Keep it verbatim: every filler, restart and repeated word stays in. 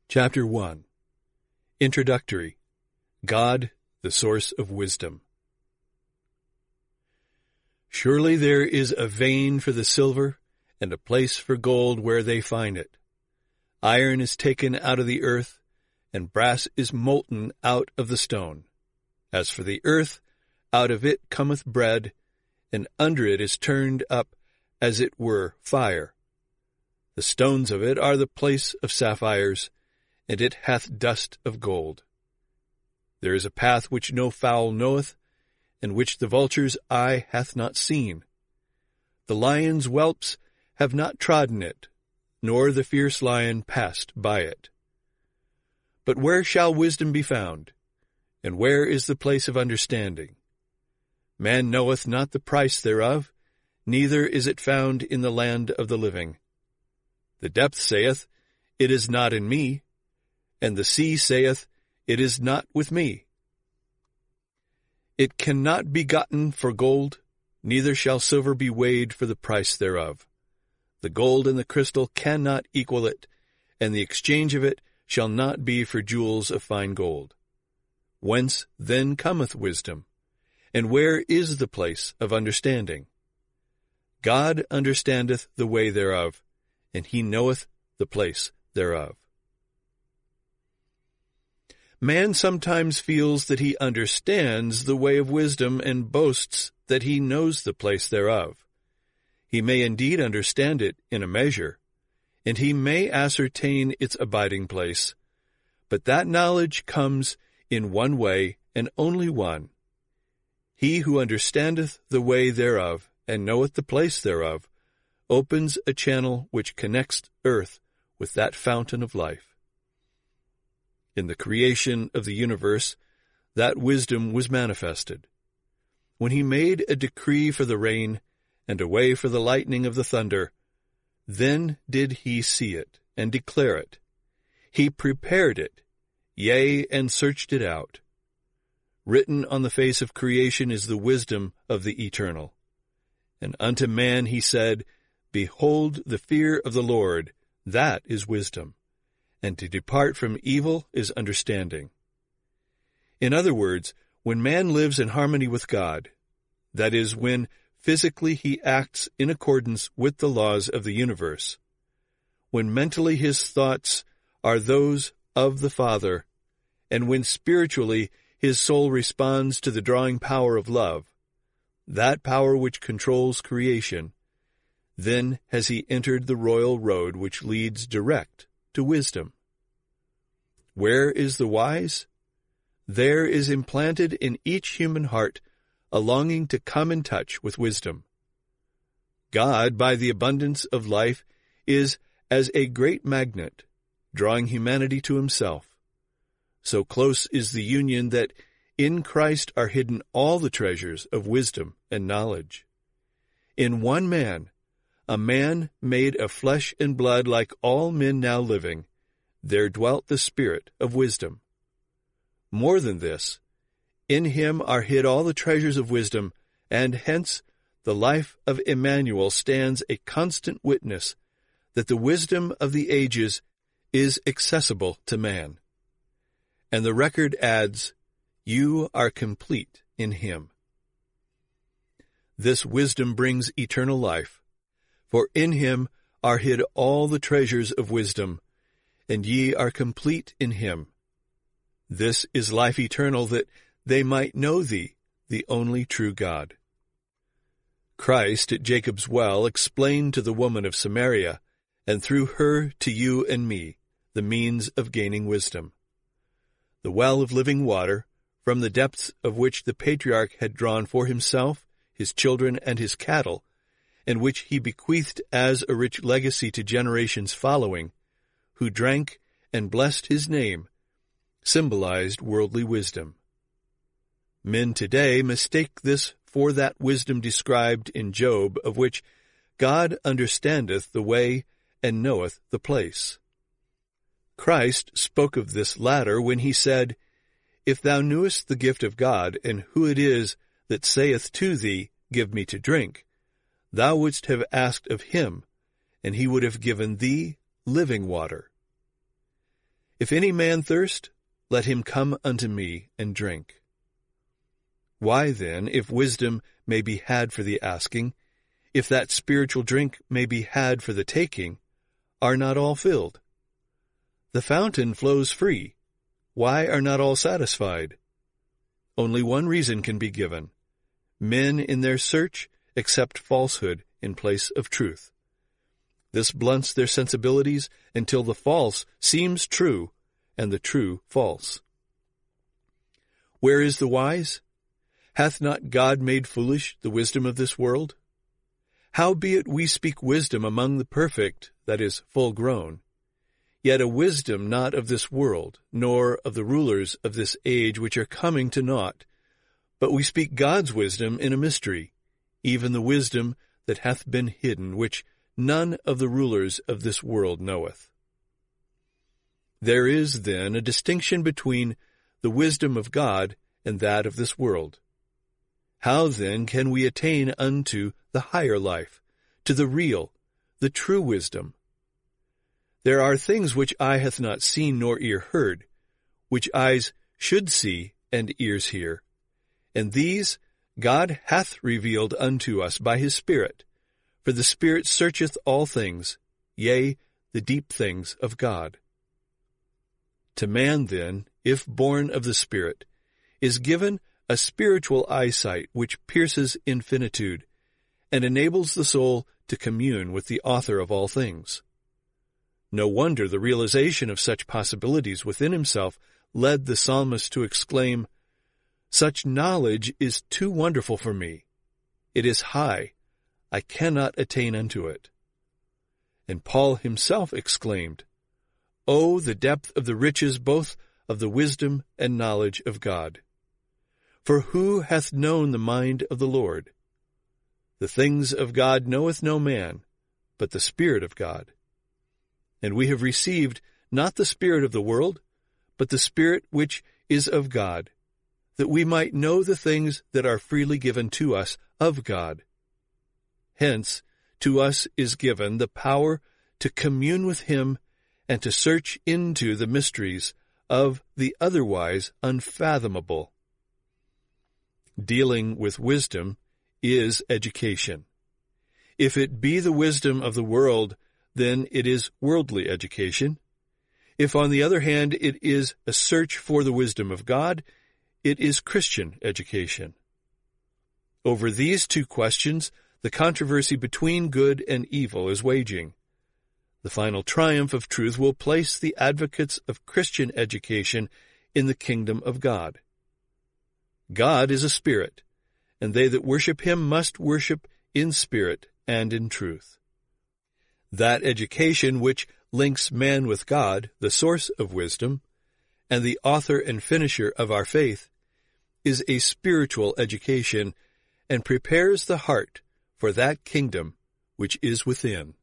Chapter one. Introductory. God, the Source of Wisdom. Surely there is a vein for the silver, and a place for gold where they find it. Iron is taken out of the earth, and brass is molten out of the stone. As for the earth, out of it cometh bread, and under it is turned up as it were fire. The stones of it are the place of sapphires, and it hath dust of gold. There is a path which no fowl knoweth, and which the vulture's eye hath not seen. The lion's whelps have not trodden it, nor the fierce lion passed by it. But where shall wisdom be found? And where is the place of understanding? Man knoweth not the price thereof, neither is it found in the land of the living. The depth saith, It is not in me, and the sea saith, It is not with me. It cannot be gotten for gold, neither shall silver be weighed for the price thereof. The gold and the crystal cannot equal it, and the exchange of it shall not be for jewels of fine gold. Whence then cometh wisdom? And where is the place of understanding? God understandeth the way thereof, and he knoweth the place thereof. Man sometimes feels that he understands the way of wisdom and boasts that he knows the place thereof. He may indeed understand it in a measure, and he may ascertain its abiding place, but that knowledge comes in one way and only one. He who understandeth the way thereof and knoweth the place thereof opens a channel which connects earth with that fountain of life. In the creation of the universe, that wisdom was manifested. When he made a decree for the rain, and a way for the lightning of the thunder, then did he see it, and declare it. He prepared it, yea, and searched it out. Written on the face of creation is the wisdom of the Eternal. And unto man he said, Behold the fear of the Lord, that is wisdom. And to depart from evil is understanding. In other words, when man lives in harmony with God, that is, when physically he acts in accordance with the laws of the universe, when mentally his thoughts are those of the Father, and when spiritually his soul responds to the drawing power of love, that power which controls creation, then has he entered the royal road which leads direct to wisdom. Where is the wise? There is implanted in each human heart a longing to come in touch with wisdom. God, by the abundance of life, is as a great magnet, drawing humanity to himself. So close is the union that in Christ are hidden all the treasures of wisdom and knowledge. In one man, a man made of flesh and blood like all men now living, there dwelt the Spirit of wisdom. More than this, in him are hid all the treasures of wisdom, and hence the life of Emmanuel stands a constant witness that the wisdom of the ages is accessible to man. And the record adds, You are complete in him. This wisdom brings eternal life, for in him are hid all the treasures of wisdom, and ye are complete in him. This is life eternal, that they might know thee, the only true God. Christ at Jacob's well explained to the woman of Samaria, and through her to you and me, the means of gaining wisdom. The well of living water, from the depths of which the patriarch had drawn for himself, his children, and his cattle, and which he bequeathed as a rich legacy to generations following, who drank and blessed his name, symbolized worldly wisdom. Men today mistake this for that wisdom described in Job, of which God understandeth the way and knoweth the place. Christ spoke of this latter when he said, If thou knewest the gift of God, and who it is that saith to thee, Give me to drink, thou wouldst have asked of him, and he would have given thee living water. If any man thirst, let him come unto me and drink. Why then, if wisdom may be had for the asking, if that spiritual drink may be had for the taking, are not all filled? The fountain flows free. Why are not all satisfied? Only one reason can be given. Men in their search accept falsehood in place of truth. This blunts their sensibilities until the false seems true and the true false. Where is the wise? Hath not God made foolish the wisdom of this world? Howbeit we speak wisdom among the perfect, that is, full grown, yet a wisdom not of this world, nor of the rulers of this age which are coming to naught, but we speak God's wisdom in a mystery, even the wisdom that hath been hidden, which none of the rulers of this world knoweth. There is, then, a distinction between the wisdom of God and that of this world. How, then, can we attain unto the higher life, to the real, the true wisdom? There are things which eye hath not seen nor ear heard, which eyes should see and ears hear, and these God hath revealed unto us by his Spirit. For the Spirit searcheth all things, yea, the deep things of God. To man, then, if born of the Spirit, is given a spiritual eyesight which pierces infinitude, and enables the soul to commune with the author of all things. No wonder the realization of such possibilities within himself led the psalmist to exclaim, "Such knowledge is too wonderful for me. It is high. I cannot attain unto it." And Paul himself exclaimed, "O the depth of the riches both of the wisdom and knowledge of God! For who hath known the mind of the Lord? The things of God knoweth no man, but the Spirit of God. And we have received not the spirit of the world, but the Spirit which is of God, that we might know the things that are freely given to us of God. Hence, to us is given the power to commune with him and to search into the mysteries of the otherwise unfathomable." Dealing with wisdom is education. If it be the wisdom of the world, then it is worldly education. If, on the other hand, it is a search for the wisdom of God, it is Christian education. Over these two questions, the controversy between good and evil is waging. The final triumph of truth will place the advocates of Christian education in the kingdom of God. God is a spirit, and they that worship him must worship in spirit and in truth. That education which links man with God, the source of wisdom, and the author and finisher of our faith, is a spiritual education and prepares the heart for that kingdom which is within.